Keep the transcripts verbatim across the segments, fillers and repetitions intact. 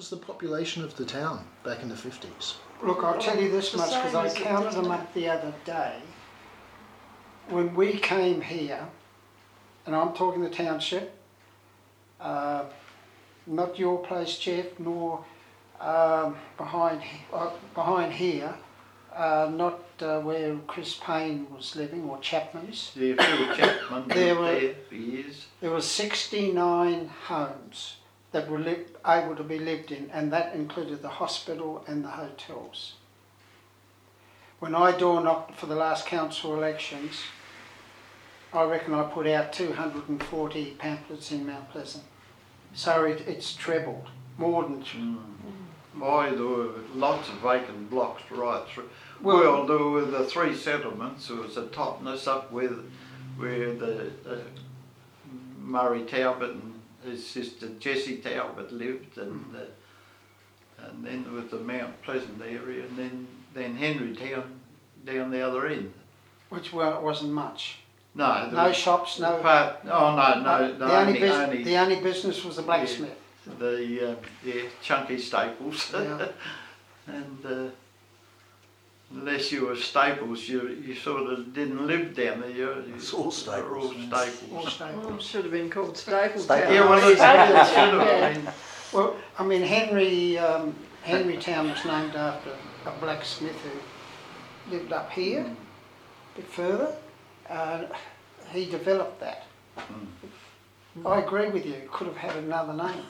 was the population of the town back in the fifties? Look, I'll tell you this The much because same I as it counted did them now. up the other day. When we came here, and I'm talking the township, uh, not your place, Jeff, nor um, behind uh, behind here, uh, not uh, where Chris Payne was living, or Chapman's. Yeah, Phil Chapman There lived were- there for years. There were sixty-nine homes that were li- able to be lived in, and that included the hospital and the hotels. When I door knocked for the last council elections, I reckon I put out two hundred forty pamphlets in Mount Pleasant. So it, it's trebled, more than Mm. Why, there were lots of vacant blocks right through. Well- Well, there were the three settlements. There was the Totnes up where, where the uh, Murray Talbot and his sister Jessie Talbot lived, and uh, and then there was the Mount Pleasant area, and then then Henrytown down the other end. which were, wasn't much. No, there No was shops, no. part, oh no, no, the, no, only only, bus- only the only business was the blacksmith. the uh, yeah, chunky staples. Yeah. And uh, unless you were Staples, you you sort of didn't live down there. You, you, It's all they were all Staples. All Staples. Well, it Staples. should have been called Staples. Staples. Town. Yeah, well, it, Yeah. it should have Yeah. been. Well, I mean, Henry um, Henrytown was named after a blacksmith who lived up here, a bit further. Uh, he developed that. Mm. I agree with you. Could have had another name.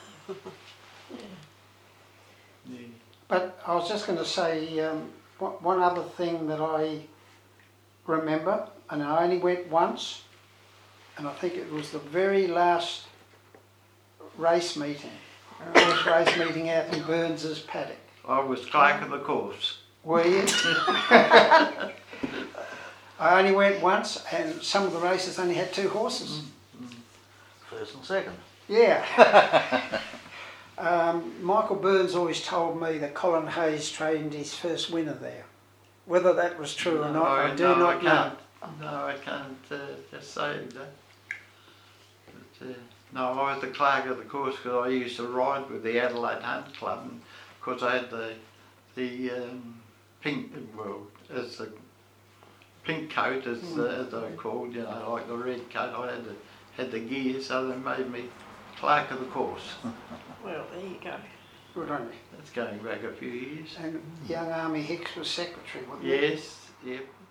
Yeah. But I was just going to say um, one one other thing that I remember, and I only went once, and I think it was the very last race meeting, a horse race meeting out in Burns's paddock. I was clerk of the course. Were you? I only went once, and some of the races only had two horses. First and second. Yeah. um, Michael Burns always told me that Colin Hayes trained his first winner there. Whether that was true or not, I do no, not I know. can't. No, I can't uh, just say that. But, uh, no, I was the clerk of the course because I used to ride with the Adelaide Hunt Club, and of course I had the the um, pink, well, as the pink coat, as, Hmm. uh, as they were called, you know, like the red coat. I had the had the gear, so they made me clerk of the course. Well, there you go. Good on you. That's going back a few years. And young Army Hicks was secretary, wasn't he? Yes, yep.